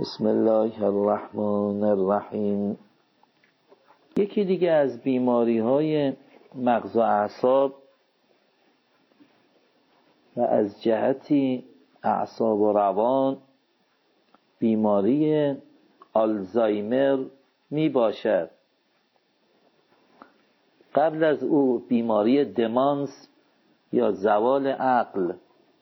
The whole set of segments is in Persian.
بسم الله الرحمن الرحیم. یکی دیگه از بیماری های مغز و اعصاب و از جهتی اعصاب و روان بیماری آلزایمر می باشد. قبل از او بیماری دمانس یا زوال عقل،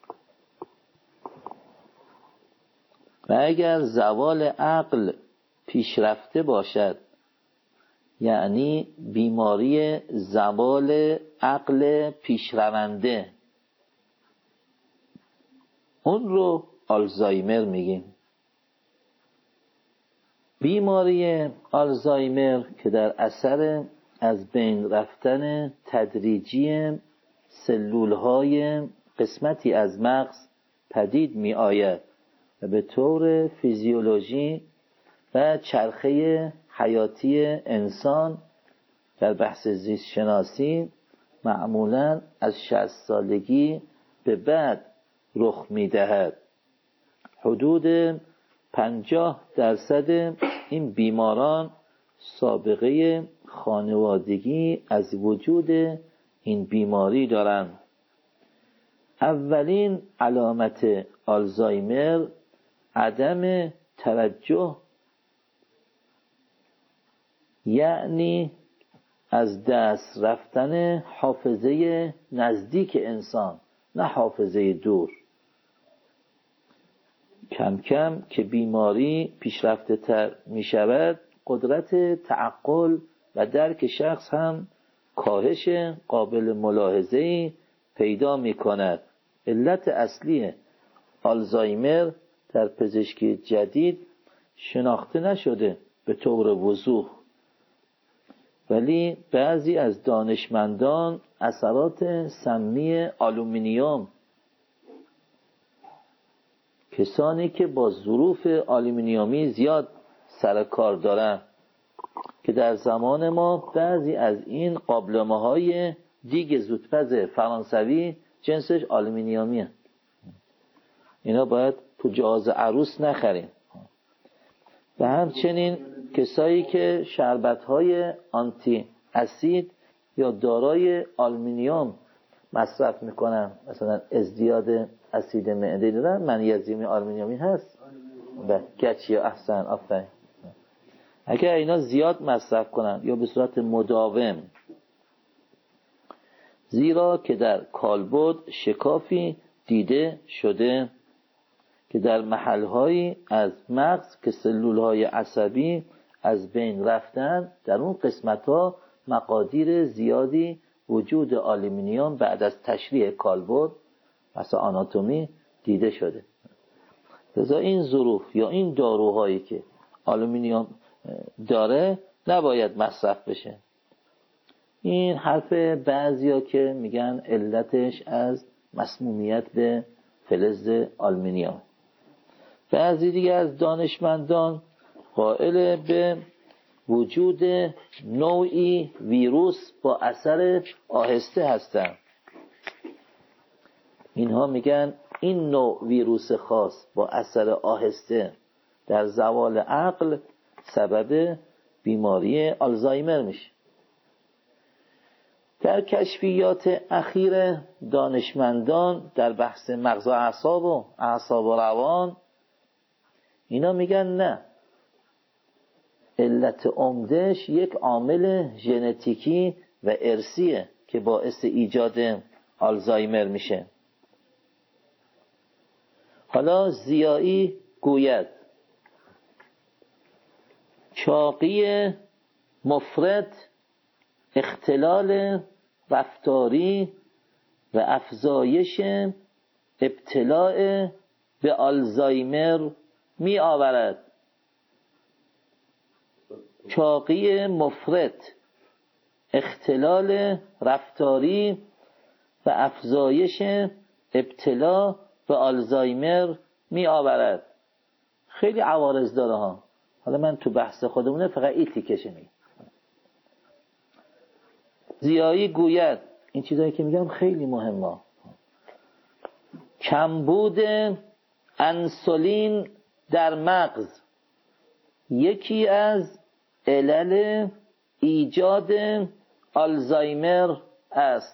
و اگر زوال عقل پیشرفته باشد، یعنی بیماری زوال عقل پیشرونده، اون رو آلزایمر میگیم. بیماری آلزایمر که در اثر از بین رفتن تدریجی سلولهای قسمتی از مغز پدید می آید و به طور فیزیولوژی و چرخه حیاتی انسان در بحث زیست شناسی معمولاً از 60 سالگی به بعد رخ می دهد. حدود 50% این بیماران سابقه خانوادگی از وجود این بیماری دارند. اولین علامت آلزایمر عدم توجه، یعنی از دست رفتن حافظه نزدیک انسان، نه حافظه دور. کم کم که بیماری پیشرفته تر می شود، قدرت تعقل و درک شخص هم کاهش قابل ملاحظه‌ای پیدا می کند. علت اصلی آلزایمر در پزشکی جدید شناخته نشده به طور وضوح، ولی بعضی از دانشمندان اثرات سمی آلومینیوم، کسانی که با ظروف آلومینیومی زیاد سر کار دارن، که در زمان ما بعضی از این قابلمه‌های دیگ زودپز فرانسوی جنسش آلومینیومیه، اینا باید تو جهاز عروس نخریم. و همچنین کسایی که شربت‌های آنتی اسید یا دارای آلومینیوم مصرف میکنن، مثلا ازدیاد اسید معده دارن، منیزیم آلومینیومی هست و گچ یا احسن آفرین. اگر اینا زیاد مصرف کنن یا به صورت مداوم، زیرا که در کالبد شکافی دیده شده که در محل‌هایی از مغز که سلول‌های عصبی از بین رفتن، در اون قسمت‌ها مقادیر زیادی وجود آلومینیوم بعد از تشریح کالبد مثلا آناتومی دیده شده. لذا این ظروف یا این داروهایی که آلومینیوم داره نباید مصرف بشه. این حرف بعضیا که میگن علتش از مسمومیت به فلز آلومینیوم. بعضی دیگه از دانشمندان قائل به وجود نوعی ویروس با اثر آهسته هستند. اینها میگن این نوع ویروس خاص با اثر آهسته در زوال عقل سبب بیماری آلزایمر میشه. در کشفیات اخیر دانشمندان در بحث مغز و اعصاب و روان، اینا میگن نه، علت عمدهش یک عامل ژنتیکی و ارثیه که باعث ایجاد آلزایمر میشه. حالا زیایی گوید چاقی مفرط، اختلال رفتاری و افزایش ابتلاع به آلزایمر می آورد. چاقی مفرط، اختلال رفتاری و افزایش ابتلا به آلزایمر می آورد. خیلی عوارض داره ها. حالا من تو بحث خودمونه فقط این تیکش میگم. زیایی گوید، این چیزایی که میگم خیلی مهمه، کمبود انسولین در مغز یکی از علل ایجاد آلزایمر است.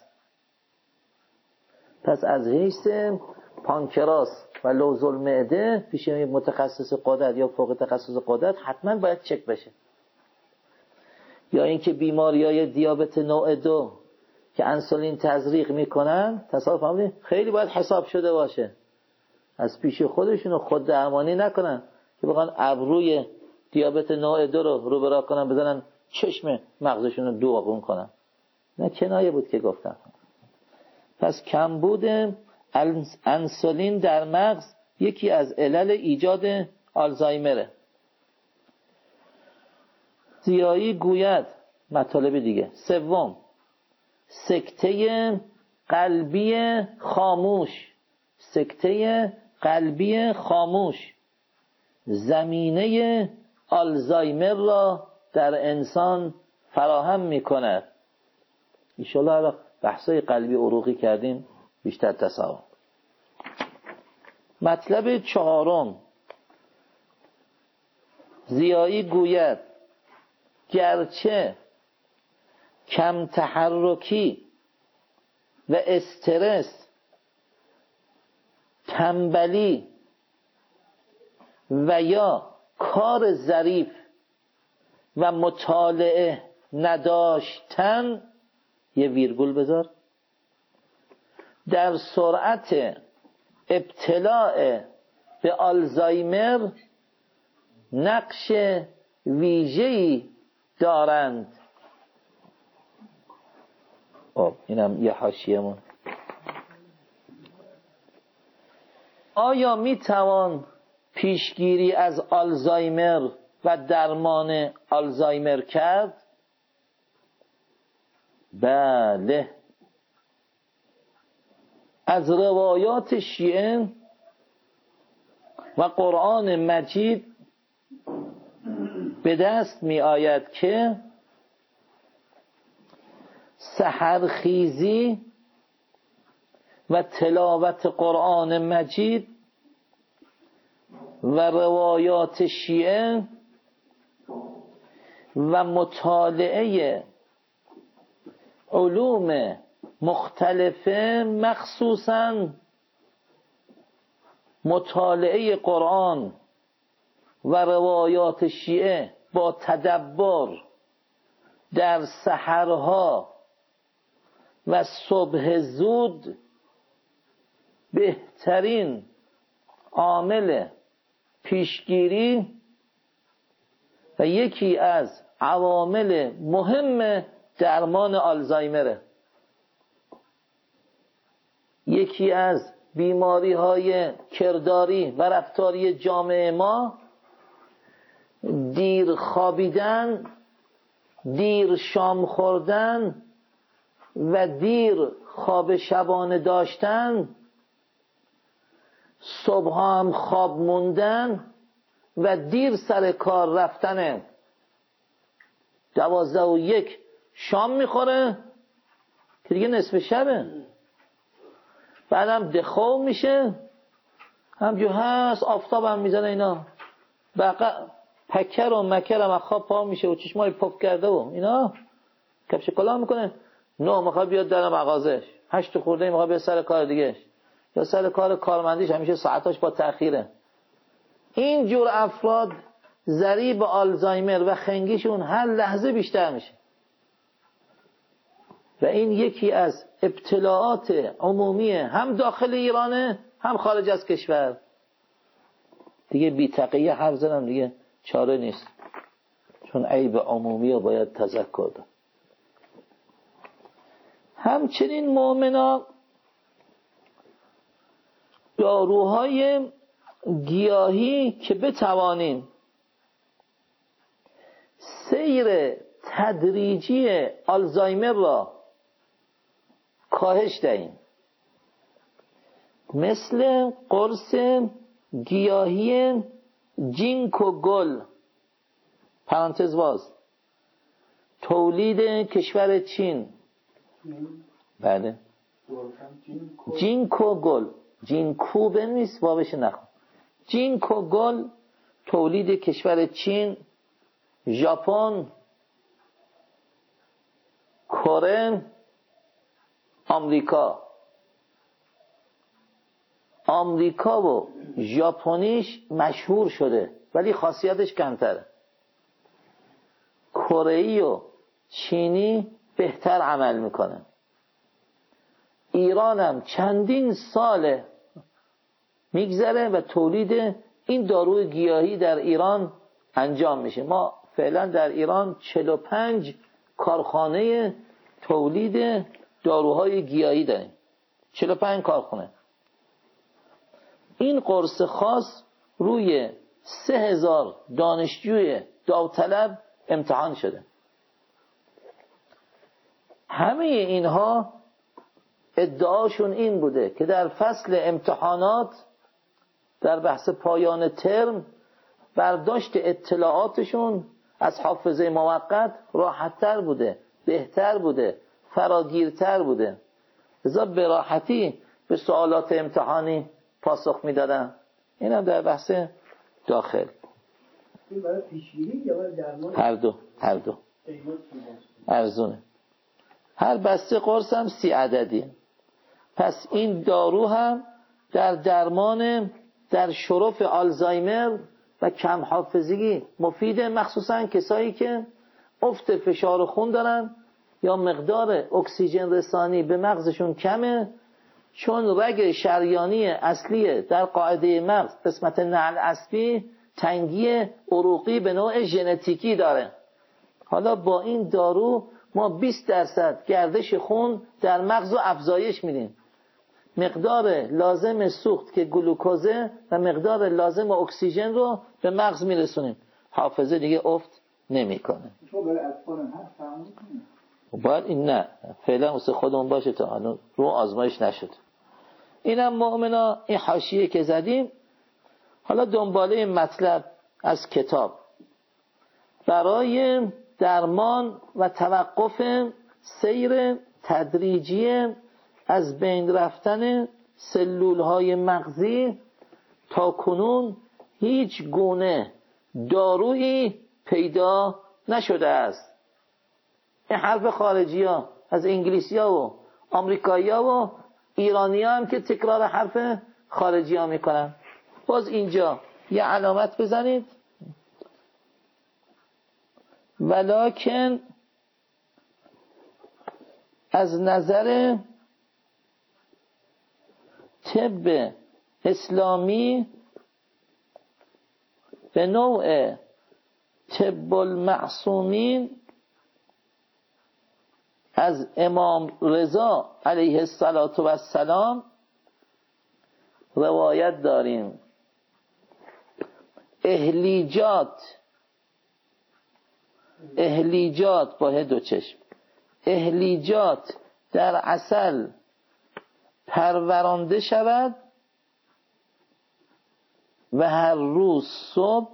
پس از حیث پانکراس و لوز المعده پیش متخصص غدد یا فوق تخصص غدد حتما باید چک بشه. یا اینکه بیماری‌های دیابت نوع 2 که انسولین تزریق میکنن، تصادف فهمیدین خیلی باید حساب شده باشه، از پیش خودشونو خود درمانی نکنن که بخوان ابروی دیابت نوع 2 رو برا کنن بزنن چشم مغزشون رو داغون کنن. نه، کنایه بود که گفتم. پس کمبود انسولین در مغز یکی از علل ایجاد آلزایمره. زیایی گوید مطالب دیگه. سوم، سکته قلبی خاموش. سکته قلبی خاموش زمینه آلزایمر را در انسان فراهم می‌کند. ان شاءالله بحثای قلبی عروقی کردیم بیشتر تصور. مطلب چهارم، زیایی گوید گرچه کم تحرکی و استرس، تنبلی و یا کار ظریف و مطالعه نداشتن، یه ویرگول بذار، در سرعت ابتلاع به آلزایمر نقش ویژه‌ای دارند. اینم یه حاشیه‌مون. آیا می توان پیشگیری از آلزایمر و درمان آلزایمر کرد؟ بله. از روایات شیعه و قرآن مجید به دست می آید که سحرخیزی و تلاوت قرآن مجید و روایات شیعه و مطالعه علوم مختلفه، مخصوصاً مطالعه قرآن و روایات شیعه با تدبر در سحرها و صبح زود، بهترین عامل پیشگیری و یکی از عوامل مهم درمان آلزایمره. یکی از بیماری های کرداری و رفتاری جامعه ما دیر خوابیدن، دیر شام خوردن و دیر خواب شبانه داشتن، صبح هم خواب موندن و دیر سر کار رفتن. 12:01 شام میخوره که دیگه نصف شبه، بعدم دخو میشه، همجور هست، آفتاب هم میزنه، اینا پکر و مکر هم خواب پا میشه و چشمای پف کرده و اینا کفش کلاه میکنه. 9 میخواد بیاد در مغازش، 8 خورده میخواد بیاد سر کار دیگه، یا سر کار کارمندیش همیشه ساعتاش با تأخیره. این جور افراد ضریب آلزایمر و خنگیشون هر لحظه بیشتر میشه و این یکی از ابتلاعات عمومی هم داخل ایرانه هم خارج از کشور. دیگه بی تقیه حرف زدم دیگه چاره نیست، چون عیب عمومی رو باید تذکر داد. همچنین مؤمنا داروهای گیاهی که بتوانیم سیر تدریجی آلزایمر را کاهش دهیم، مثل قرص گیاهی جینکو گل پرانتز باز تولید کشور چین. بله، جینکو گل، جینکو بنویس بابش نخون. جینکو گل تولید کشور چین، ژاپن، کره، آمریکا و ژاپنیش مشهور شده ولی خاصیتش کمتره. کره‌ای و چینی بهتر عمل میکنه. ایران هم چندین ساله میگذره و تولید این داروی گیاهی در ایران انجام میشه. ما فعلا در ایران 45 کارخانه تولید داروهای گیاهی داریم. 45 کارخانه. این قرص خاص روی 3000 دانشجوی داوطلب امتحان شده. همه اینها ادعاشون این بوده که در فصل امتحانات در بحث پایان ترم برداشت اطلاعاتشون از حافظه موقت راحت‌تر بوده، بهتر بوده، فراگیرتر بوده. لذا به راحتی به سوالات امتحانی پاسخ میدادن. این هم در بحث داخل. این برای پیشگیری یا برای درمان؟ هر دو ارزونه. هر بسته قرص هم 30 عددی. پس این دارو هم در درمان در شرف آلزایمر و کم حافظگی مفیده، مخصوصا کسایی که افت فشار خون دارن یا مقدار اکسیژن رسانی به مغزشون کمه، چون رگ شریانی اصلی در قاعده مغز قسمت نعل عصبی تنگی عروقی به نوع ژنتیکی داره. حالا با این دارو ما 20% گردش خون در مغز رو افزایش میدیم. مقدار لازم سوخت که گلوکوزه و مقدار لازم اکسیژن رو به مغز میرسونیم. حافظه دیگه افت نمیکنه. باید این نه فعلا واسه خودمون باشه تا الان رو آزمایش نشد. اینم مؤمنا این حاشیه که زدیم. حالا دنباله مطلب از کتاب برای درمان و توقف سیر تدریجی از بین رفتن سلولهای مغزی تا کنون هیچ گونه دارویی پیدا نشده است. این حرف خارجی ها از انگلیسی ها و آمریکایی ها و ایرانی ها هم که تکرار حرف خارجی ها میکنن. باز اینجا یه علامت بزنید. ولکن از نظر طب اسلامی به نوع طب المعصومین از امام رضا علیه السلام روایت داریم. اهلیجات با دو چشم، اهلیجات در عسل پرورانده شود و هر روز صبح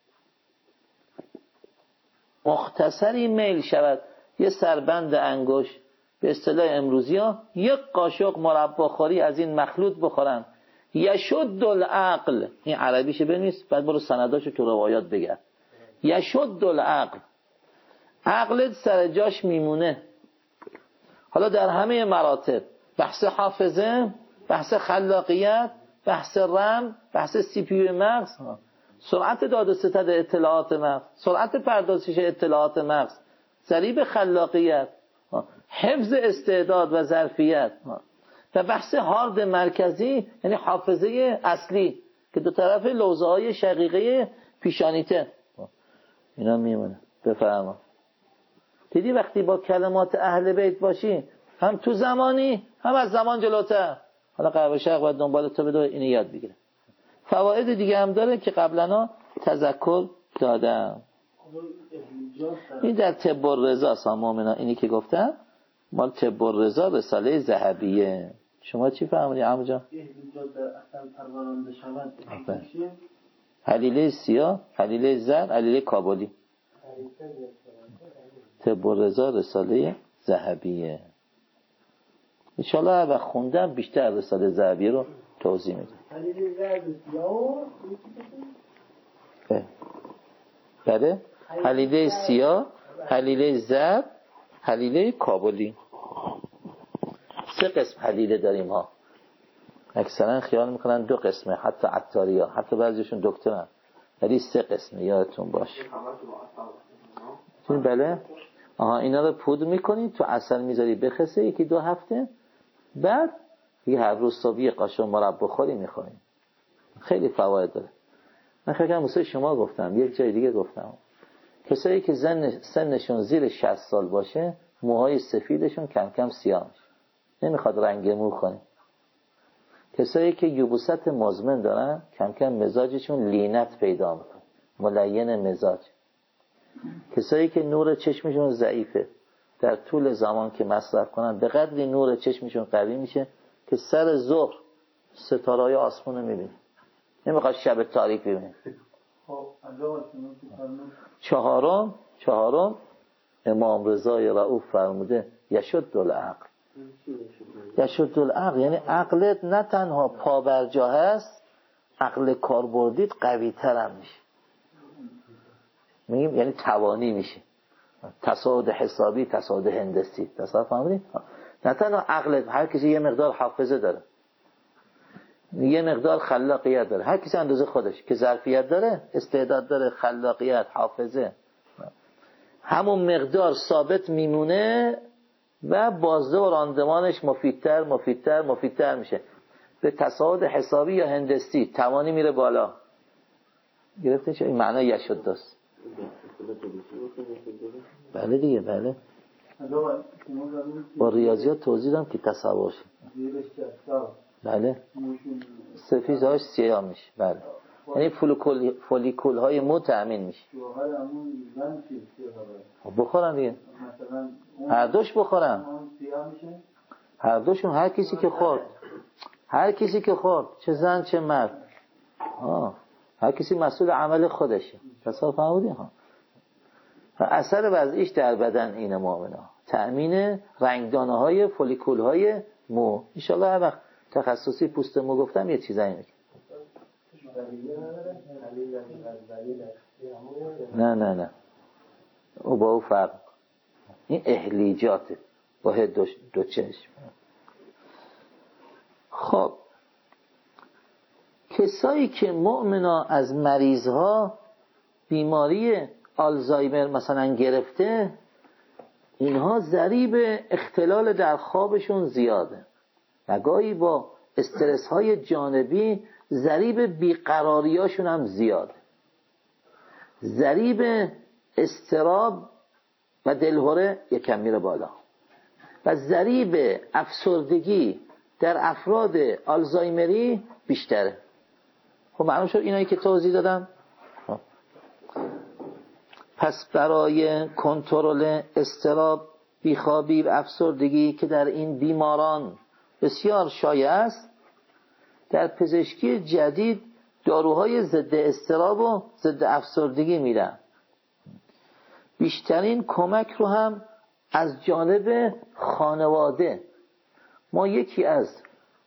مختصری میل شود. یه سربند انگشت به اصطلاح امروزی ها یک قاشق مرباخوری از این مخلوط بخورن. یشد العقل، این عربیشه بنویس بعد برو سنداشو تو روایات بگرد. یشد العقل، عقلت سر جاش میمونه. حالا در همه مراتب، بحث حافظه، بحث خلاقیت، بحث رم، بحث سی پی یو مغز، سرعت داد و ستد اطلاعات مغز، سرعت پردازش اطلاعات مغز، ضریب خلاقیت، حفظ استعداد و ظرفیت، و بحث هارد مرکزی یعنی حافظه اصلی که دو طرف لوزه های شقیقه پیشانیته. اینا میمونه. بفرما. دیدی وقتی با کلمات اهل بیت باشی هم تو زمانی هم از زمان جلوتر. حالا قرب شرق باید دنبال تو بده اینو یاد بگیره. فواید دیگه هم داره که قبلا تذکر دادم. این در طب الرضا سامومنا اینی که گفتم مال طب الرضا رساله ذهبیه. شما چی فهمیدی عمو جان؟ حلیله سیاه، حلیله زرد، حلیله کابلی. طب الرضا رساله ذهبیه. ان شاء الله وقت خوندم بیشتر رساله ذهبیه رو توضیح میدم. حلیله زرد سیاه بله، حلیله سیاه، حلیله زرد، حلیله کابلی. 3 قسم حلیله داریم ها. اکثرا خیال میکنن 2 قسمه، حتی عطاریا، حتی بعضیشون دکترن، ولی 3 قسمه، یادتون باشه. بله. اینا رو پودر میکنی، تو عسل میذاری بخسه 1-2 هفته، بعد یه هر روز صبح یه قاشق مربا خوری میخوری. خیلی فواید داره. من فکر کنم واسه شما گفتم، یک جای دیگه گفتم، کسایی که سنشون زیر 60 سال باشه موهای سفیدشون کم کم سیاه میشه، نمیخواد رنگ مو کنه. کسایی که یبوست مزمن دارن کم کم مزاجشون لینت پیدا میکنه، ملین مزاج. کسایی که نور چشمشون ضعیفه در طول زمان که مصرف کنن به قدری نور چشمشون قوی میشه که سر ظهر ستاره‌های آسمون رو میبینه، نمیخواد شب تاریک ببینه. چهارم امام رضای رؤوف فرموده یشد العقل. یشد العقل یعنی عقلت نه تنها پابرجا هست، عقل کاربردیت قوی تر هم میشه. میگیم یعنی توانی میشه. تصاعد حسابی، تصاعد هندسی، تصاعد فهمیدید؟ نه تنها عقلت، هر کسی یه مقدار حافظه داره، یه مقدار خلاقیت داره، هر کسی اندازه خودش که ظرفیت داره، استعداد داره، خلاقیت، حافظه، همون مقدار ثابت میمونه و بازده و راندمانش مفیدتر میشه. به تصاعد حسابی یا هندسی توانی میره بالا. گرفتین چه این معنی یشد است؟ بله دیگه، بله. با ریاضیات توضیح دادم که تصور شد. بله. سفیزهاش سیاه میشه. بله. یعنی فولیکول های مو تأمین میشه. بخورن دیگه. هر دوش بخورن. هر دوشون، هر کسی که خورد، چه زن چه مرد. هر کسی مسئول عمل خودشه. تصور فرمودین ها. اثر وضعیش در بدن این مؤمنا تأمین رنگدانه های فولیکول های مو. ان شاء الله هر وقت تخصصی پوست مو گفتم یه چیزایی میگم. نه او با او فرق. این اهلیجاته با دو چشم. خب کسایی که مؤمنا از مریضها بیماری آلزایمر مثلا گرفته، اینها ضریب اختلال در خوابشون زیاده و گاهی با استرس های جانبی ضریب بیقراریاشون هم زیاده، ضریب اضطراب و دلهره یکم میره بالا و ضریب افسردگی در افراد آلزایمری بیشتره. خب معلوم شد اینایی که توضیح دادم. پس برای کنترل اضطراب، بیخوابی و افسردگی که در این بیماران بسیار شایع است، در پزشکی جدید داروهای ضد اضطراب و ضد افسردگی میدن. بیشترین کمک رو هم از جانب خانواده. ما یکی از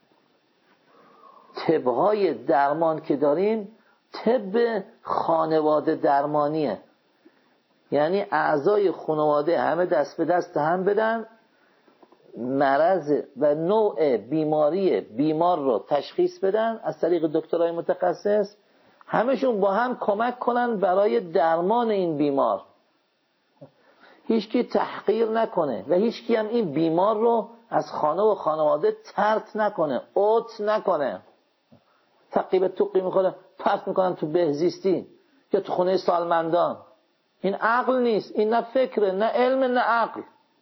طبهای درمان که داریم طب خانواده درمانیه، یعنی اعضای خانواده همه دست به دست هم بدن، مرض و نوع بیماری بیمار رو تشخیص بدن از طریق دکترای متخصص، همشون با هم کمک کنن برای درمان این بیمار. هیچکی تحقیر نکنه و هیچکی هم این بیمار رو از خانه و خانواده طرد نکنه، اوت نکنه. تقیب توقی میکنه پرت میکنن تو بهزیستی یا تو خونه سالمندان. این عقل نیست، این نه فکره، نه علم، نه عقل.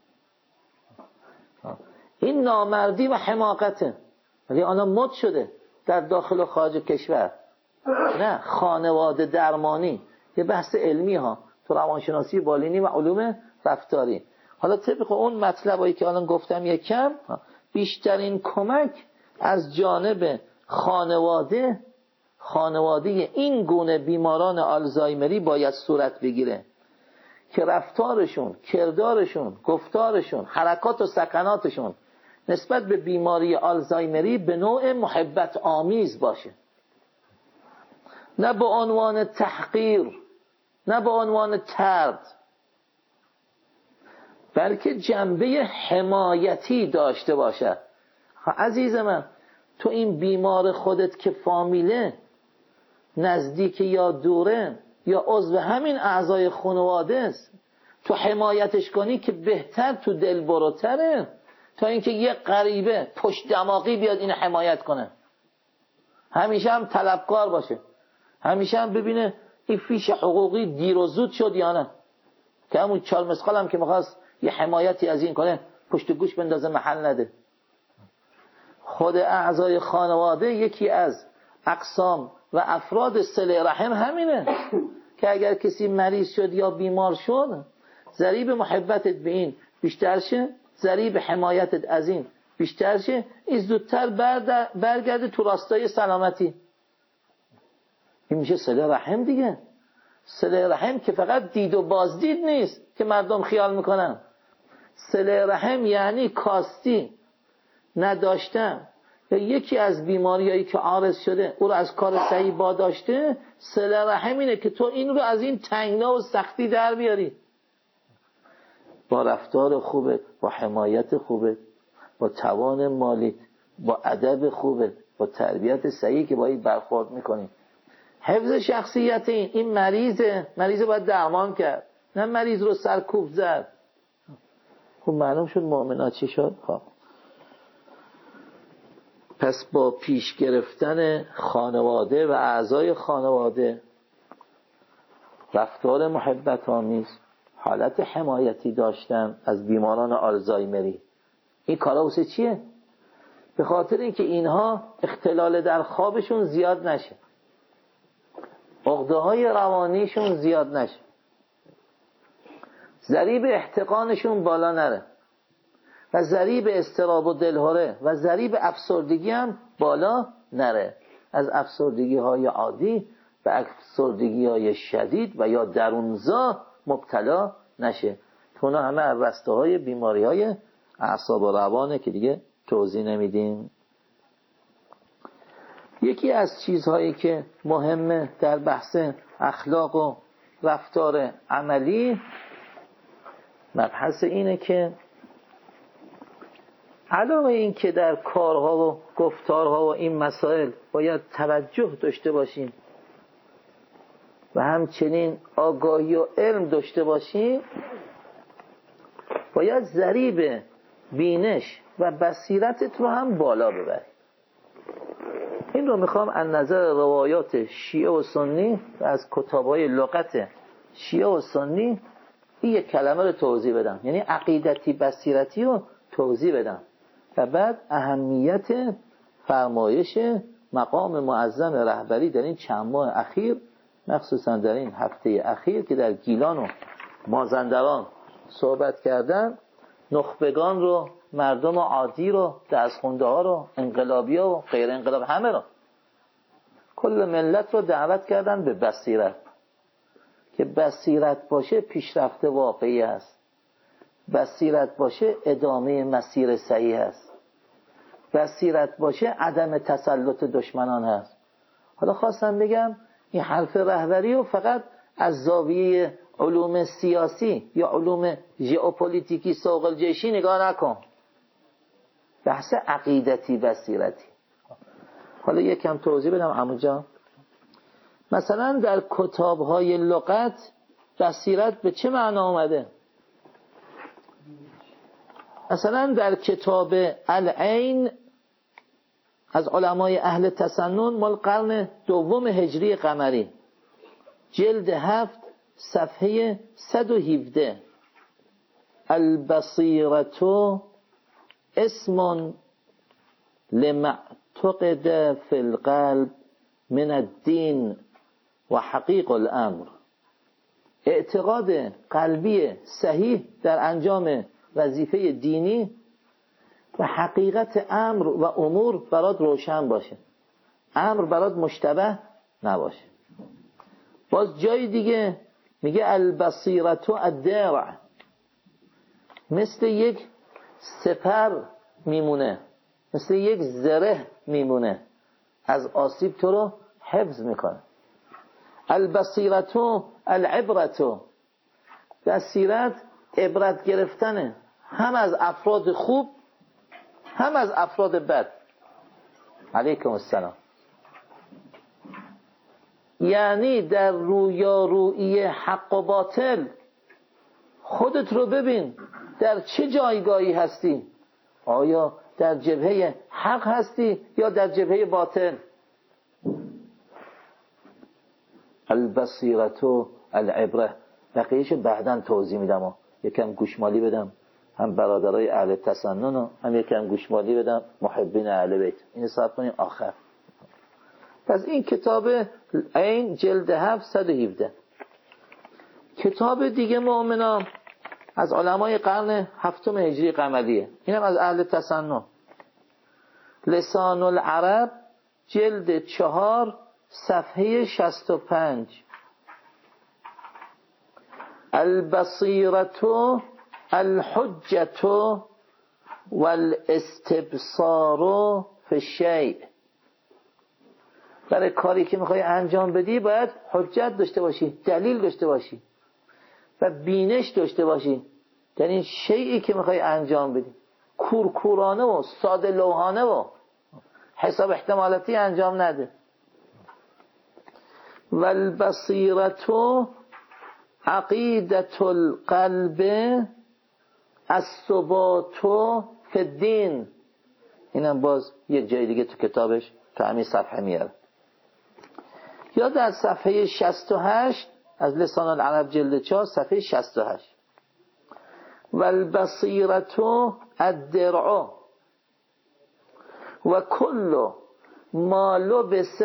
این نامردی و حماقته، ولی آنها مد شده در داخل و خارج کشور. نه، خانواده درمانی یه بحث علمی ها تو روانشناسی بالینی و علوم رفتاری. حالا طبق اون مطلبایی که الان گفتم یکم، بیشترین کمک از جانب خانواده این گونه بیماران آلزایمری باید صورت بگیره که رفتارشون، کردارشون، گفتارشون، حرکات و سکناتشون نسبت به بیماری آلزایمری به نوع محبت آمیز باشه، نه به عنوان تحقیر، نه به عنوان طرد، بلکه جنبه حمایتی داشته باشد. عزیز من، تو این بیمار خودت که فامیله، نزدیک یا دوره یا عضو همین اعضای خانواده است، تو حمایتش کنی که بهتر تو دل بروتره تا اینکه یه غریبه پشت دماغی بیاد اینو حمایت کنه، همیشه هم طلبکار باشه، همیشه هم ببینه این فیش حقوقی دیر و زود شد یا نه، که همون چالمسخال هم که میخواست یه حمایتی از این کنه پشت گوش بندازه محل نده. خود اعضای خانواده یکی از اقسام و افراد صله رحم همینه که اگر کسی مریض شد یا بیمار شد، ضریب محبتت به این بیشتر شه، ضریب حمایتت از این بیشتر شه، این زودتر برگرده تو راستای سلامتی. این میشه صله رحم دیگه. صله رحم که فقط دید و بازدید نیست که مردم خیال میکنن. صله رحم یعنی کاستی نداشتن یا یکی از بیماریایی که عارض شده او رو از کار صحیح باداشته. صله رحم اینه که تو این رو از این تنگنا و سختی در بیاری با رفتار خوبت، با حمایت خوبت، با توان مالیت، با ادب خوبت، با تربیت صحیح که با این برخورد میکنی. حفظ شخصیت این مریض باید درمان کرد، نه مریض رو سرکوب زد. خب معلوم شد مؤمنات چی شد؟ خب پس با پیش گرفتن خانواده و اعضای خانواده، رفتار محبت آمیز، حالت حمایتی داشتن از بیماران آلزایمری، این کارا واسه چیه؟ به خاطر اینکه اینها اختلال در خوابشون زیاد نشه، عقده‌های روانیشون زیاد نشه، ضریب احتقانشون بالا نره و ضریب اضطراب و دلهره و ضریب افسردگی هم بالا نره. از افسردگی‌های عادی به افسردگی‌های شدید و یا درونزا مبتلا نشه. اونا همه از رسته‌های بیماری‌های اعصاب و روانه که دیگه توضیح نمیدیم. یکی از چیزهایی که مهمه در بحث اخلاق و رفتار عملی، مبحث اینه که علاوه این که در کارها و گفتارها و این مسائل باید توجه داشته باشیم و همچنین آگاهی و علم داشته باشیم، باید ضریب بینش و بصیرتت رو هم بالا ببری. این رو میخوام از نظر روایات شیعه و سنی و از کتاب‌های لغت شیعه و سنی این یک کلمه رو توضیح بدم، یعنی عقیدتی بصیرتی رو توضیح بدم و بعد اهمیت فرمایش مقام معظم رهبری در این چند ماه اخیر، مخصوصا در این هفته اخیر که در گیلان و مازندران صحبت کردن، نخبگان رو، مردم عادی رو، درسخونده ها رو، انقلابی ها و غیر انقلاب، همه رو، کل ملت رو دعوت کردن به بصیرت، که بصیرت باشه پیشرفت واقعی است، بصیرت باشه ادامه مسیر صحیح است، بصیرت باشه عدم تسلط دشمنان هست. حالا خواستم بگم این حرف رهبری رو فقط از زاویه علوم سیاسی یا علوم ژئوپلیتیکی سوق الجیشی نگاه نکن، بحث عقیدتی بصیرتی. حالا یکم توضیح بدم عمو جان. مثلا در کتاب‌های لغت بصیرت به چه معنا اومده؟ مثلا در کتاب العین از علمای اهل تسنن مال قرن دوم هجری قمری، جلد 7 صفحه 117، البصیرة اسم لمعتقد فی القلب من الدین و حقیق الامر، اعتقاد قلبی صحیح در انجام وظیفه دینی و حقیقت امر و امور برات روشن باشه، امر برات مشتبه نباشه. باز جای دیگه میگه البصیرة الدرع، مثل یک سپر میمونه، مثل یک زره میمونه، از آسیب تو رو حفظ میکنه. البصیرة العبرتو، بصیرت عبرت گرفتنه، هم از افراد خوب هم از افراد بد. علیکم السلام. یعنی در رویارویی حق و باطل خودت رو ببین، در چه جایگاهی هستی؟ آیا در جبهه حق هستی یا در جبهه باطل؟ البصیرتو العبره. بقیهش بعداً توضیح میدم، یکم گوشمالی بدم هم برادرای اهل تسنن هم یکم گوشمالی بدم محبین اهل بیت. این حساب کنیم آخر. پس این کتاب این جلد 717. کتاب دیگه مؤمنان از علمای قرن 7 هجری قمریه، اینم از اهل تسنن. لسان العرب جلد 4 صفحه 65. البصیرة الحجة والاستبصار فی الشیء. برای کاری که میخوای انجام بدی باید حجت داشته باشی، دلیل داشته باشی و بینش داشته باشی در این شیئی که میخوای انجام بدی. کورکورانه و ساده لوحانه و حساب احتمالاتی انجام نده. والبصیرة عقیدة القلب الثبات فی الدین. اینم باز یک جای دیگه تو کتابش تو همین صفحه میاره. یا در صفحه 68 از لسان العرب جلد 4 صفحه 68. والبصیرة الدرع و کل ما لبس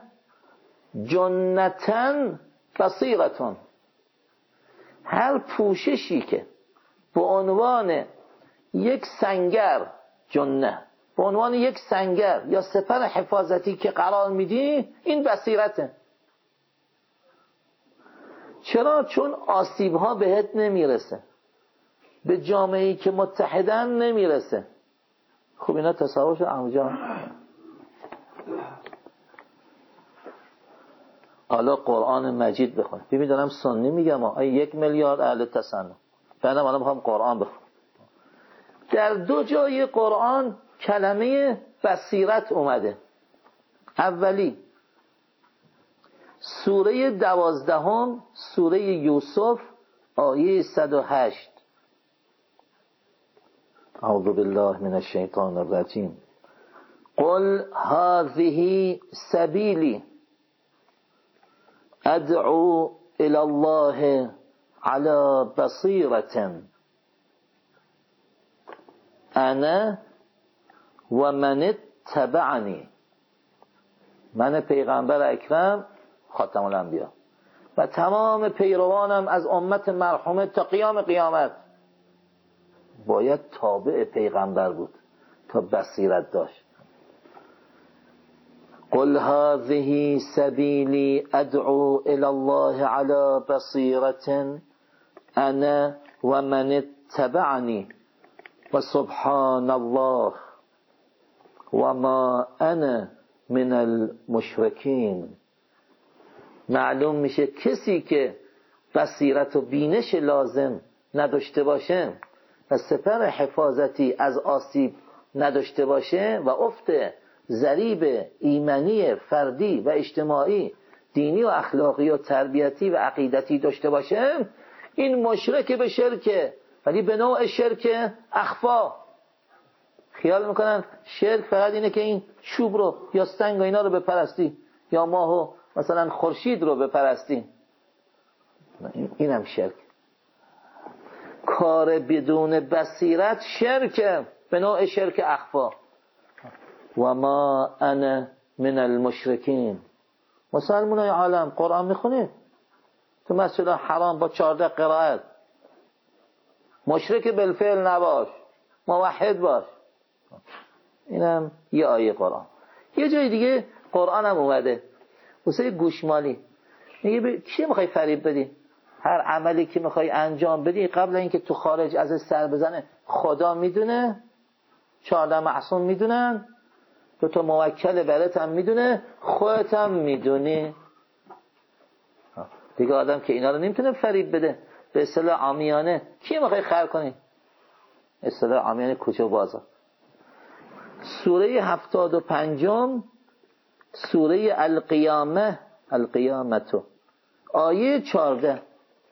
جنة بصیرة. هر پوششی که به عنوان یک سنگر، جنه به عنوان یک سنگر یا سپر حفاظتی که قرار میدی، این بصیرته. چرا؟ چون آسیبها بهت نمیرسه، به جامعه‌ای که متحدن نمیرسه. خب اینا تصور شد عموجان. حالا قرآن مجید بخون. ببین دارم سنی میگم 1 میلیارد اهل تسنن، بعدم حالا میخوام قرآن بخون. در 2 جای قرآن کلمه بصیرت اومده. اولی سوره 12 سوره یوسف آیه 108. اعوذ بالله من الشیطان الرجیم. قل هذه سبیلی ادعو الى الله على بصیرة انا و من اتبعنی. من پیغمبر اکرم خاتم الانبیا و تمام پیروانم از امت مرحومه تا قیام قیامت باید تابع پیغمبر بود تا بصیرت داشت. قل هذه سبیلی ادعو الى الله على بصیرة انا و من اتبعنی و سبحان الله و ما انا من المشرکین. معلوم میشه کسی که بصیرت و بینش لازم نداشته باشه و سپر حفاظتی از آسیب نداشته باشه و افت ضریب ایمنی فردی و اجتماعی، دینی و اخلاقی و تربیتی و عقیدتی داشته باشه، این مشرک به شرکه، ولی به نوع شرک اخفا. خیال میکنن شرک فقط اینه که این چوب رو یا سنگ و اینا رو بپرستی یا ماه و مثلا خورشید رو بپرستی. اینم شرک. کار بدون بصیرت شرکه، به نوع شرک اخفا. و ما انا من المشرکین. مسلمانای عالم قرآن میخونید تو مسجد حرام با 14 قرائت، مشرک بالفعل نباش، موحد باش. اینم یه آیه قرآن. یه جای دیگه قرآن هم اومده واسه گوشمالی، میگه به کی میخوای فریب بدی؟ هر عملی که میخوای انجام بدی قبل اینکه تو خارج از سر بزنه خدا میدونه، 14 معصوم میدونن، تو موکل برات هم میدونه، خودت هم میدونی. دیگه آدم که اینا رو نمیتونه فریب بده. به اصطلاح عامیانه کی میخوای خر کنی؟ اصطلاح عامیانه کوچه و بازار. سوره 75 سوره القیامه، القیامتو، آیه 14: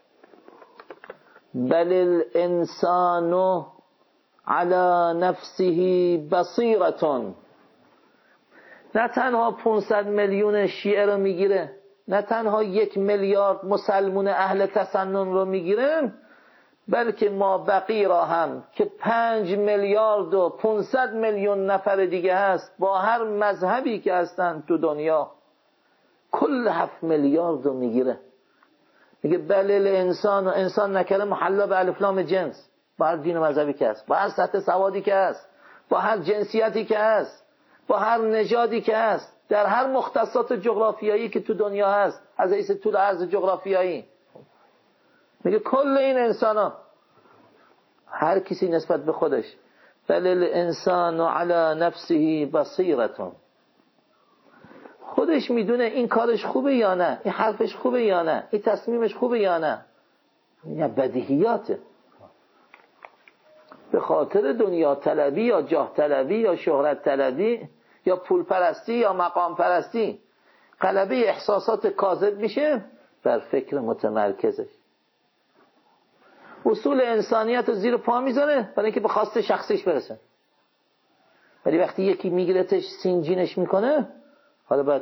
بل الانسان علی نفسه بصیرة. نه تنها 500 میلیون شیعه رو میگیره، نه تنها 1 میلیارد مسلمون اهل تسنن رو میگیره، بلکه ما بقی را هم که 5 میلیارد و 500 میلیون نفر دیگه هست با هر مذهبی که هستن تو دنیا، کل 7 میلیارد رو میگیره. میگه بل الانسان، و انسان نکره محلا به الف لام جنس، با هر دین و مذهبی که هست، با هر سطح سوادی که هست، با هر جنسیتی که هست، با هر نژادی که هست، در هر مختصات جغرافیایی که تو دنیا هست از حیث طول عرض جغرافیایی. میگه کل این انسان ها، هر کسی نسبت به خودش، بل الانسان علی نفسه بصیرة، خودش میدونه این کارش خوبه یا نه، این حرفش خوبه یا نه، این تصمیمش خوبه یا نه. این بدیهیاته. به خاطر دنیا طلبی یا جاه طلبی یا شهرت طلبی یا پول پرستی یا مقام پرستی غلبه احساسات کاذب میشه بر فکر متمرکزش. اصول انسانیت رو زیر پا میذاره برای اینکه به خواست شخصیش برسه. ولی وقتی یکی میگیرتش سینجینش میکنه، حالا بعد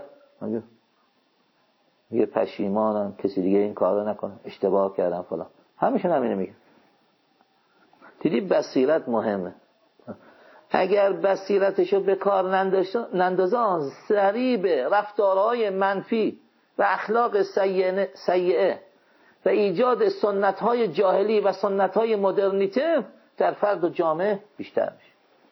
یه پشیمانم، کسی دیگه این کار رو نکنه، اشتباه کردم فلان، همیشه همینه میگه. دیدی بصیرت مهمه. اگر بصیرتشو به کار نندازه، سریع به رفتارهای منفی و اخلاق سیئه و ایجاد سنت‌های جاهلی و سنت‌های مدرنیته در فرد و جامعه بیشتر میشه.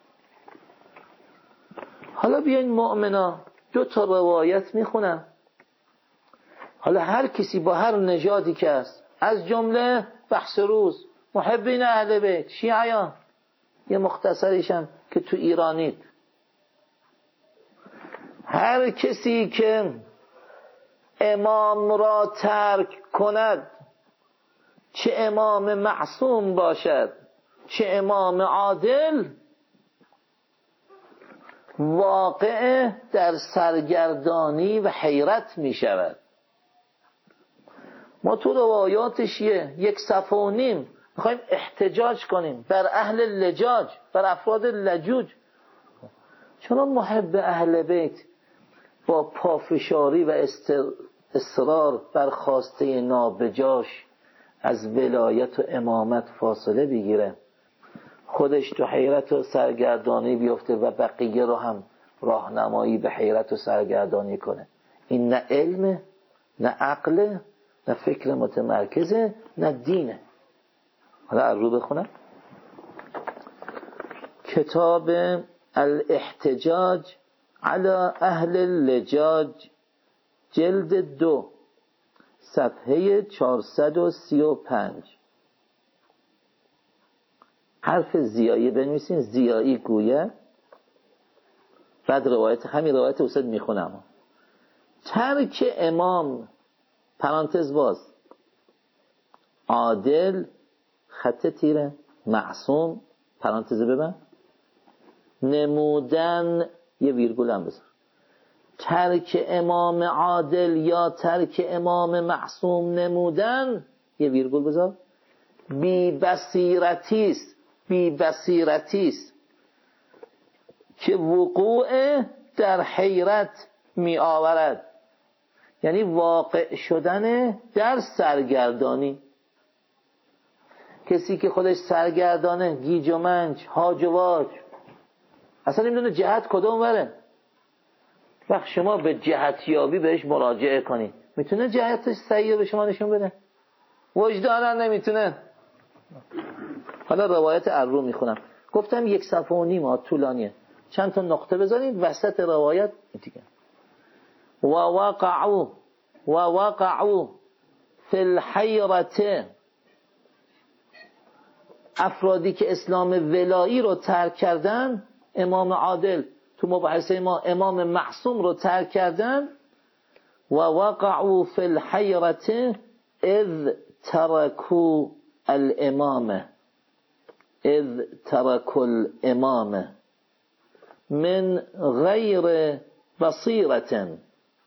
حالا بیاین مؤمنا 2 تا روایت میخونم. حالا هر کسی با هر نژادی که است، از جمله بحث روز محبین اهل بیت، شیعیان، یه مختصریشم که تو ایرانید، هر کسی که امام را ترک کند، چه امام معصوم باشد چه امام عادل، واقع در سرگردانی و حیرت می شود. ما تو روایاتش 1.5 صفحه میخوایم احتجاج کنیم بر اهل لجاج، بر افراد لجوج. چون محب اهل بیت با پافشاری و اصرار بر خواسته نابجاش از ولایت و امامت فاصله بگیره، خودش تو حیرت و سرگردانی بیفته و بقیه رو هم راهنمایی به حیرت و سرگردانی کنه. این نه علمه، نه عقله، نه فکر متمرکزه، نه دینه. حالا رو بخونم. کتاب الاحتجاج علی اهل اللجاج، جلد 2، صفحه 435. حرف زیایی بنویسین، زیایی گویه. بعد روایت، همین روایت استاد میخونم. ترک امام، پرانتز باز، عادل، خط تیره، معصوم، پرانتز ببند، نمودن، یه ویرگول هم بذار. ترک امام عادل یا ترک امام معصوم نمودن، یه ویرگول بذار، بی بصیرتیست که وقوع در حیرت می آورد. یعنی واقع شدن در سرگردانی. کسی که خودش سرگردانه، گیج و منج، هاج و واج، اصلا نمیدونه جهت کدوم بره. وقت شما به جهتیابی بهش مراجعه کنی، میتونه جهتش صحیح به شما نشون بده؟ وجدانا نمیتونه. حالا روایت ارو میخونم. گفتم 1.5 صفحه طولانیه، چند تا نقطه بذارید وسط روایت دیگه. ووقعوا فی الحیرة، افرادی که اسلام ولایی رو ترک کردن، امام عادل تو مباحثه ما امام معصوم رو ترک کردن، و وقعوا فی الحیرة اذ ترکوا الامامه اذ ترکوا الامامه من غیر بصیرة.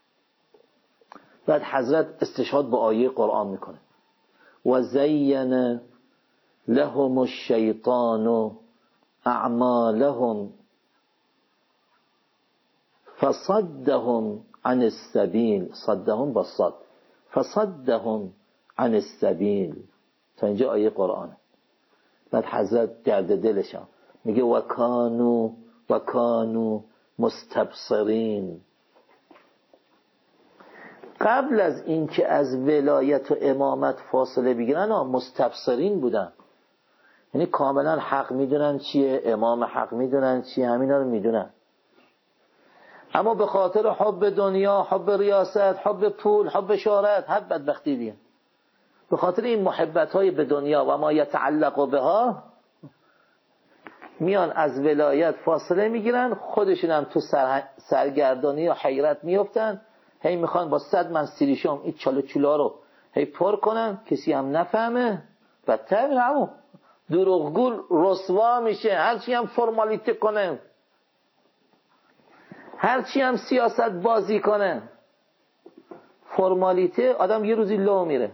بعد حضرت استشهاد با آیه قرآن میکنه و زین لهم الشیطان اعمالهم فصدهم عن السبیل. صدهم با صد، فصدهم عن السبیل. تا اینجا آیه قرآن. بعد حضرت درد دلشان میگه و کانوا مستبصرین. قبل از اینکه از ولایت و امامت فاصله بگیرن مستبصرین بودن، یعنی کاملا حق میدونن چیه، امام حق میدونن چیه، همینا رو میدونن. اما به خاطر حب دنیا، حب ریاست، حب پول، حب شهرت، حب بدبختی دیگه، به خاطر این محبت های به دنیا و ما یتعلق بها میان از ولایت فاصله میگیرن، خودشون هم تو سرگردانی و حیرت میفتن، هی میخوان با 100 من سیریشم این چاله چولا رو هی پر کنن، کسی هم نفهمه. بدتر همون دروغگو رسوا میشه، هرچی هم فرمالیته کنه، هرچی هم سیاست بازی کنه، فرمالیته، آدم یه روزی لو میره.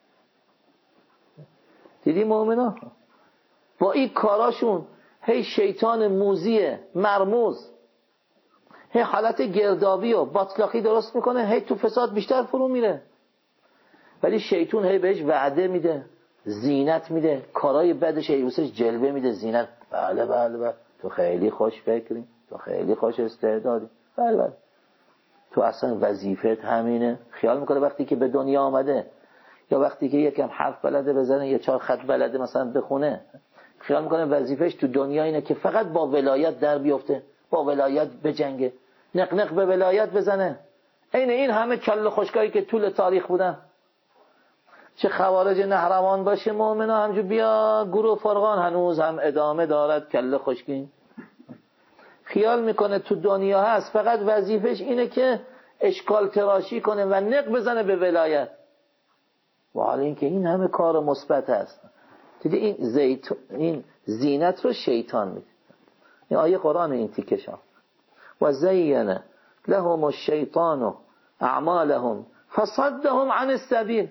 دیدی مؤمنا با این کاراشون هی شیطان موذی مرموز هی حالت گردابی و باطلاقی درست میکنه، هی تو فساد بیشتر فرو میره. ولی شیطان هی بهش وعده میده، زینت میده، کارهای بدش هی واسش جلوه میده، زینت. بله بله بله تو خیلی خوش فکری، تو خیلی خوش استعدادی، بله بله تو اصلا وظیفت همینه. خیال میکنه وقتی که به دنیا آمده یا وقتی که یکم حرف بلده بزنه یا 4 خط بلده مثلا بخونه، خیال میکنه وظیفش تو دنیا اینه که فقط با ولایت در بیفته، با ولایت بجنگه، نق به ولایت بزنه. این همه کله خشکایی که طول تاریخ بودن، چه خوارج نهروان باشه مؤمنا همجور بیا گروه فرقان هنوز هم ادامه دارد کله خشکی. خیال میکنه تو دنیا هست فقط وظیفش اینه که اشکال تراشی کنه و نق بزنه به ولایت، و حالا این که این همه کار مثبت هست. دیدی این زینت رو شیطان میده. این آیه قرآن این تیکشان و زین لهم الشیطان اعمالهم فصدهم عن السبیل.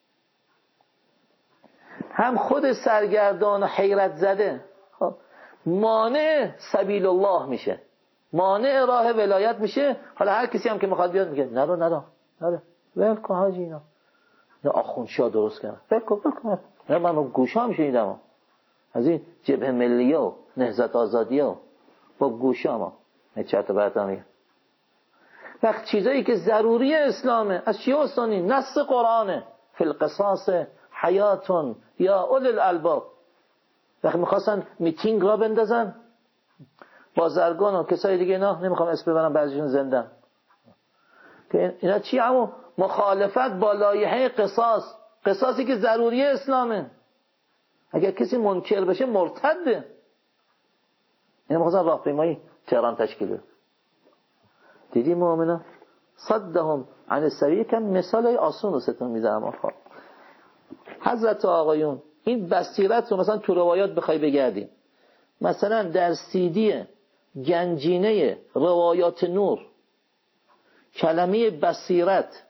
هم خود سرگردان و حیرت زده مانع سبیل الله میشه، مانع راه ولایت میشه. حالا هر کسی هم که میخواد بیاد میگه نرو ول کن حاجی، اینا آخوندشاه درست کردن، ول کن. من گوشام شنیدم از این جبهه ملیه و نهضت آزادیه و با گوشام چرت و پرت میگه. وقت چیزایی که ضروری اسلامه از چی استانی؟ نص قرآنه، فی القصاص حیاتون یا اول الالباب. وقتی میخواستن میتینگ را بندازن بازرگان و کسای دیگه، اینا نمیخوام اسم ببرم بعضیشون زندن، که اینا چی همو مخالفت با لایحه قصاصی که ضروری اسلامه. اگر کسی منکر بشه مرتده. اینا میخواستن راهپیمایی تهران تشکیل بده. دیدی مؤمنا صدهم عن السبیل. کم مثال آسون رو ستون میزنم آخر. حضرت آقایون این بصیرت رو مثلا تو روایات بخوای بگردیم، مثلا در CD گنجینه روایات نور کلمه بصیرت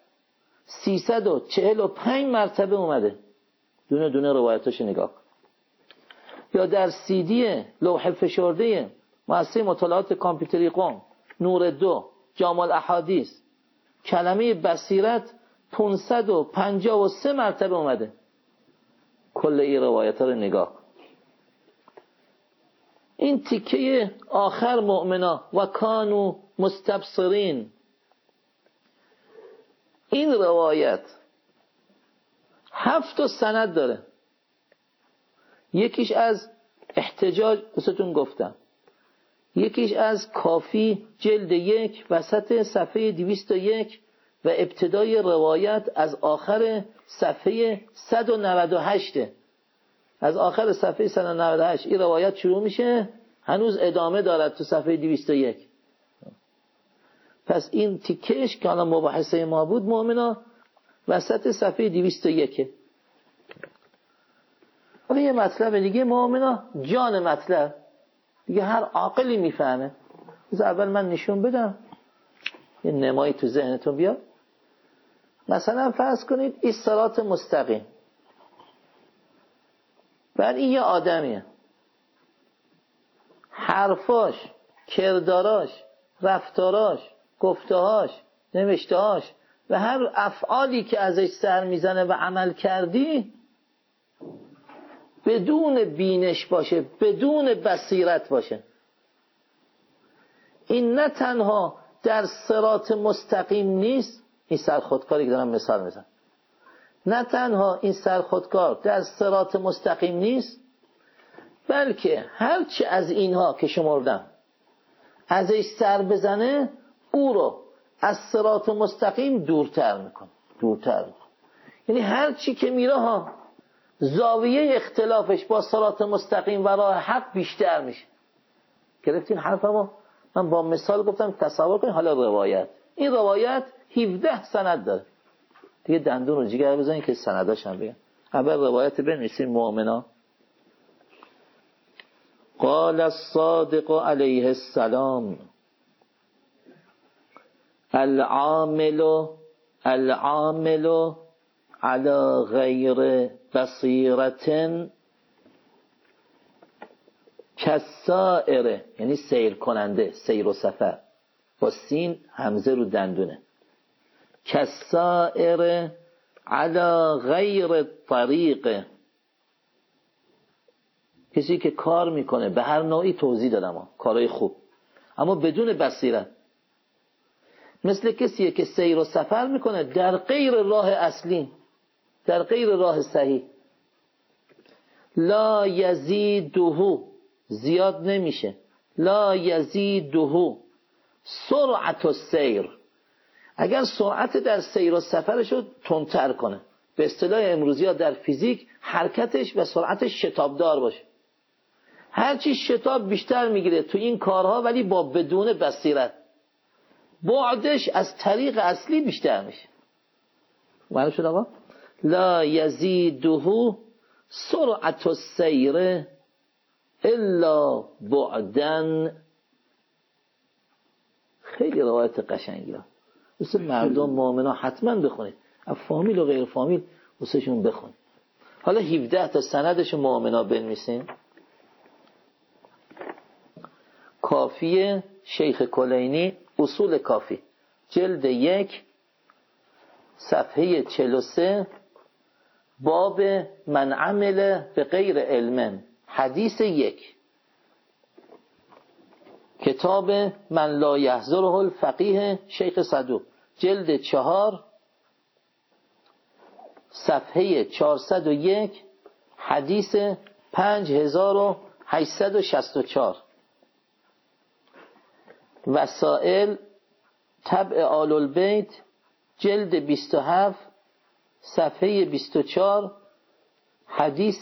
345 مرتبه اومده، دونه دونه روایتاشو نگاه. یا در CD لوح فشرده مؤسسه مطالعات کامپیوتری قم نور 2 جامع الاحادیث کلمه بصیرت 553 مرتبه اومده. کل این روایت ها رو نگاه. این تیکه آخر مؤمنا و کانوا مستبصرین، این روایت 7 سند داره. یکیش از احتجاج بستون گفتم، یکیش از کافی جلد 1 وسط صفحه 201 و ابتدای روایت از آخر صفحه 198. از آخر صفحه 198 این روایت شروع میشه، هنوز ادامه دارد تو صفحه 201. پس این تیکش که الان مباحثه ما بود مؤمنا وسط صفحه 201. حالا یه مطلب دیگه مؤمنا، جان مطلب دیگه هر عاقلی میفهمه. از اول من نشون بدم یه نمایی تو ذهنتون بیاد. مثلا فرض کنید این صراط مستقیم، بعد این یه آدمیه، حرفاش، کرداراش، رفتاراش، گفتهاش، نوشتهاش و هر افعالی که ازش سر میزنه و عمل کردی بدون بینش باشه، بدون بصیرت باشه. این نه تنها در صراط مستقیم نیست، این سرخودکاری که دارم مثال میزنم، نه تنها این سرخودکار در صراط مستقیم نیست، بلکه هرچی از اینها که شمردم ازش سر بزنه او رو از صراط مستقیم دورتر میکنه. یعنی هرچی که میره ها زاویه اختلافش با صراط مستقیم و راه حق بیشتر میشه. گرفتین حرفمو؟ من با مثال گفتم تصور کنید. حالا روایت، این روایت 17 سند داره دیگه، دندون رو جگر بزنین که سنداش هم بگم. اول روایت بنویسین مؤمنا. قال الصادق علیه السلام العامل على غیر بصیرت کسائره، یعنی سیر کننده، سیر و سفر، با سین همزه رو دندونه، کسائره علی غیر طریق، کسی که کار میکنه به هر نوعی، توضیح دادم کارهای خوب اما بدون بصیرت، مثل کسیه که سیر و سفر میکنه در غیر راه اصلی، در غیر راه صحیح. لا یزیده، زیاد نمیشه، لا یزیده سرعت السیر، اگر سرعت در سیر و سفرشو تندتر کنه، به اصطلاح امروزی ها در فیزیک حرکتش و سرعتش شتابدار باشه، هرچی شتاب بیشتر میگیره تو این کارها ولی با بدون بصیرت، بعدش از طریق اصلی بیشتر میشه. معلوم شد آقا؟ لا یزیده سرعت السیر الا بعدن. خیلی روایت قشنگی ها، مثل مردم مؤمنا حتما بخونید، از فامیل و غیر فامیل واسهشون بخونید. حالا 17 تا سندش مؤمنا بنویسین. کافی شیخ کلینی، اصول کافی، جلد 1 صفحه 43، باب من عمل به غیر علم، حدیث 1. کتاب من لا یحضره الفقیه شیخ صدوق، جلد 4 صفحه 401، حدیث 5864. وسائل تبع آل البیت، جلد 27 صفحه 24، حدیث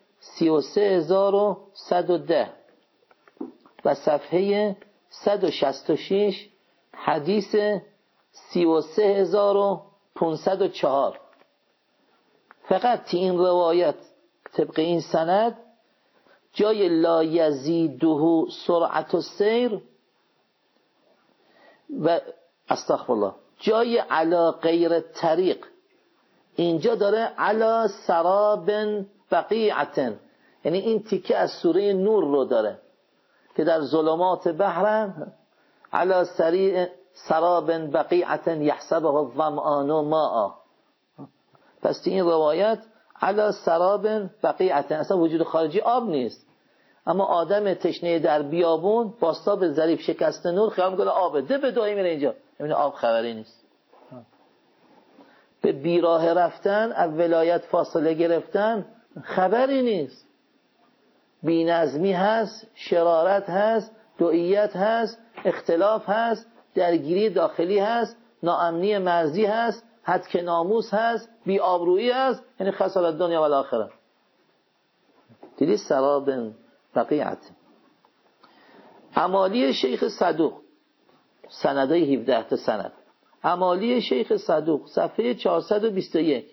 33110 و صفحه 166، حدیث 33504. فقط این روایت طبق این سند جای لا یزیده سرعت السیر و استغفرالله جای علا غیر طریق، اینجا داره علا سراب بقیعتن، یعنی این تیکه از سوره نور رو داره که در ظلمات بحرن علا سراب بقیعتن یحسبه الظمآن ماء. پس این روایت علا سراب بقیعتن، اصلا وجود خارجی آب نیست، اما آدم تشنه در بیابون باستاب ظریف شکست نور خیال میکنه آبه، ده به دایی میره اینجا، یعنی آب خبری نیست. به بیراه رفتن، از ولایت فاصله گرفتن خبری نیست، بی‌نظمی هست، شرارت هست، دوئیت هست، اختلاف هست، درگیری داخلی هست، ناامنی مرزی هست، هتک ناموس هست، بی‌آبرویی هست، یعنی خسارت دنیا و آخرت. دیدی سراب بقیعت. امالی شیخ صدوق، سندای 17 تا سند، امالی شیخ صدوق صفحه 421.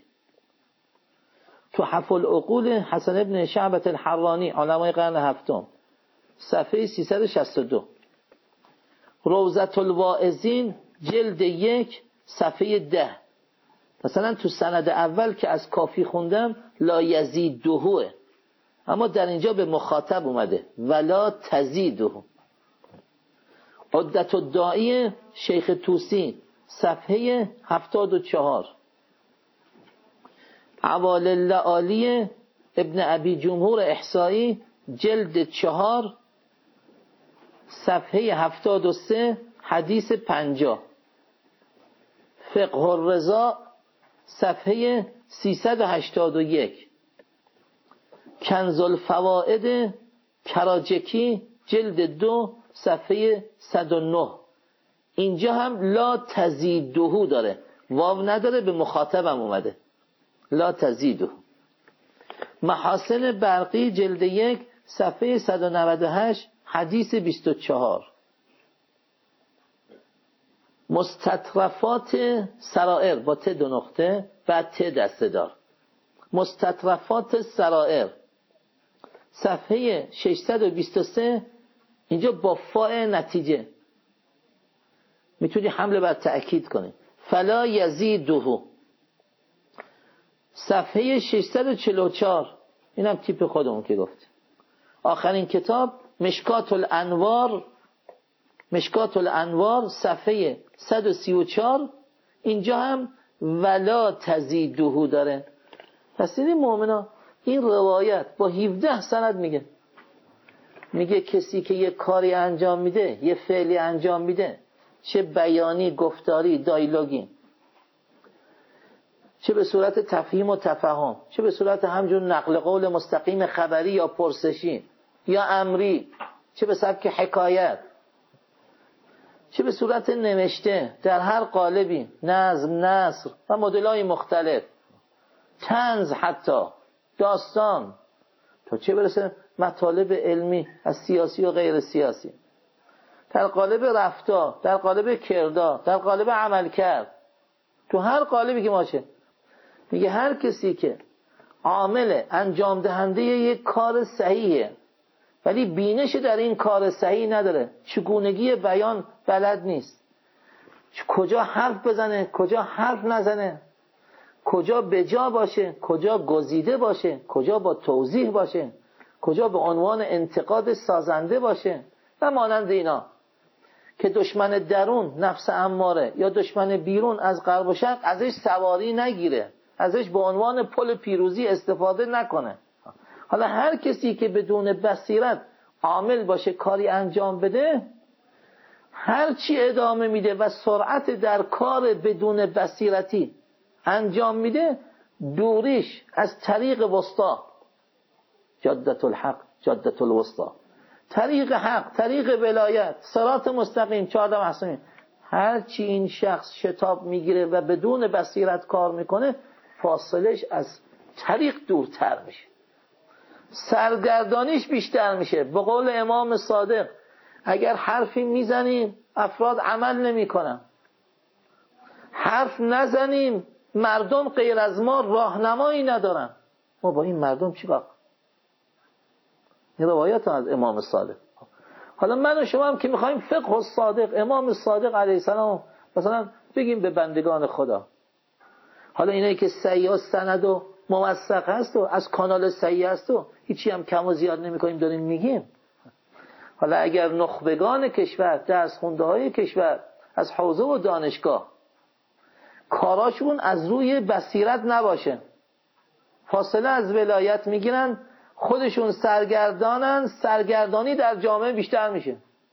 تحف العقول حسن ابن شعبة الحرانی علمای قرن هفتم صفحه 362. روضة الواعظین جلد 1 صفحه 10. مثلا تو سند اول که از کافی خوندم لا یزیدهوه، اما در اینجا به مخاطب اومده ولا تزیده. عدت الداعی شیخ طوسی صفحه 74. عوال اللعالی ابن ابی جمهور احصایی جلد 4 صفحه 73 حدیث 50. فقه الرضا صفحه 381. کنز الفوائد کراجکی جلد 2 صفحه 109. اینجا هم لا تزیدهو داره، واو نداره، به مخاطبم اومده لا تزیدهو. محاسن برقی جلد 1 صفحه 198 حدیث 24. مستطرفات سرائر با ت 2 نقطه بعد ت دسته دار. مستطرفات سرائر صفحه 623. اینجا با فاء نتیجه میتونی حمله بر تأکید کنی. فلا یزیدهو صفحه 644. اینم تیپ خودمون که گفت. آخرین کتاب مشکات الانوار، مشکات الانوار صفحه 134. اینجا هم ولا تزیدهو داره. پس این مؤمنا این روایت با 17 سند میگه کسی که یه کاری انجام میده، یه فعلی انجام میده، چه بیانی، گفتاری، دایلوگی، چه به صورت تفهیم و تفهم، چه به صورت همجور نقل قول مستقیم خبری یا پرسشی یا امری، چه به سبک حکایت، چه به صورت نوشته در هر قالبی، نظم، نثر و مدل‌های مختلف، طنز، حتی داستان، تا چه برسه مطالب علمی از سیاسی و غیر سیاسی، در قالب رفتار، در قالب کردار، در قالب عمل کرد، تو هر قالبی که باشه. میگه هر کسی که عامل انجام دهنده یک کار صحیحه ولی بینش در این کار صحیح نداره، چگونگی بیان بلد نیست، کجا حرف بزنه، کجا حرف نزنه، کجا بجا باشه، کجا گزیده باشه، کجا با توضیح باشه، کجا به عنوان انتقاد سازنده باشه و مانند اینا، که دشمن درون نفس اماره یا دشمن بیرون از غرب و شرق ازش سواری نگیره، ازش به عنوان پل پیروزی استفاده نکنه. حالا هر کسی که بدون بصیرت عامل باشه کاری انجام بده، هر چی ادامه میده و سرعت در کار بدون بصیرتی انجام میده، دوریش از طریق وسطا، جادة الحق، جادة الوسطا، طریق حق، طریق ولایت، صراط مستقیم، 14 محسومین، هر چی این شخص شتاب میگیره و بدون بصیرت کار میکنه، فاصلش از طریق دورتر میشه، سرگردانیش بیشتر میشه. به قول امام صادق اگر حرفی میزنیم افراد عمل نمیکنن، حرف نزنیم مردم غیر از ما راهنمایی ندارن، ما با این مردم چی باید؟ این روایت از امام صادق. حالا من و شما هم که میخوایم فقه الصادق امام صادق علیه السلام مثلا بگیم به بندگان خدا، حالا اینایی که صحیح سند و موثق هست و از کانال صحیح هست و هیچی هم کم و زیاد نمی کنیم داریم میگیم. حالا اگر نخبگان کشور، درس خونده های کشور از حوزه و دانشگاه کاراشون از روی بصیرت نباشه، فاصله از ولایت میگیرن، خودشون سرگردانن، سرگردانی در جامعه بیشتر میشه،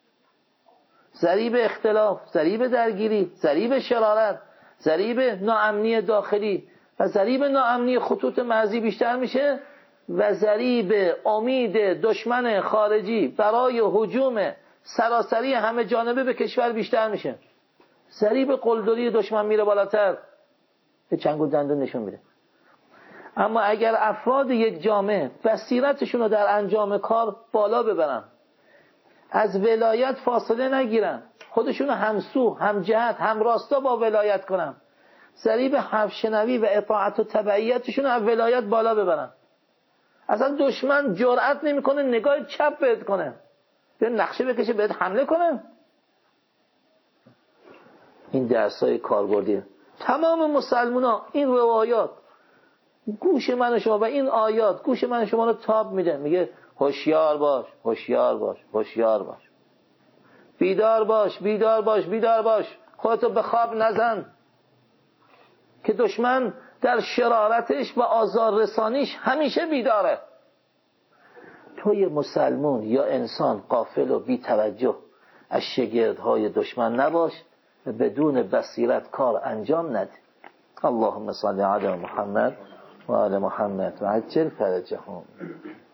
ضریب اختلاف، ضریب درگیری، ضریب شرارت، ضریب ناامنی داخلی و ضریب ناامنی خطوط مرزی بیشتر میشه و ضریب امید دشمن خارجی برای هجوم سراسری همه جانبه به کشور بیشتر میشه، ضریب قلدری دشمن میره بالاتر، به چنگ و دندون نشون میده. اما اگر افراد یک جامعه بصیرتشون رو در انجام کار بالا ببرن، از ولایت فاصله نگیرن، خودشونو همسو، هم جهت، هم راستا با ولایت کنن، ضریب حرفشنوی و اطاعت و تبعیتشون از ولایت بالا ببرن. اصلا دشمن جرأت نمیکنه نگاه چپ بهت کنه، به نقشه بکشه بهت حمله کنه. این درسای کاربردیه. تمام مسلمونا این روایات گوش من و شما و این آیات گوش من و شما رو تاب میده، میگه هوشیار باش، هوشیار باش، هوشیار باش، بیدار باش، بیدار باش، بیدار باش، خودتو به خواب نزن که دشمن در شرارتش و آزار رسانیش همیشه بیداره. توی مسلمون یا انسان غافل و بی توجه از شگردهای دشمن نباش و بدون بصیرت کار انجام نده. اللهم صل علی محمد و آل محمد و عجل فرجهم.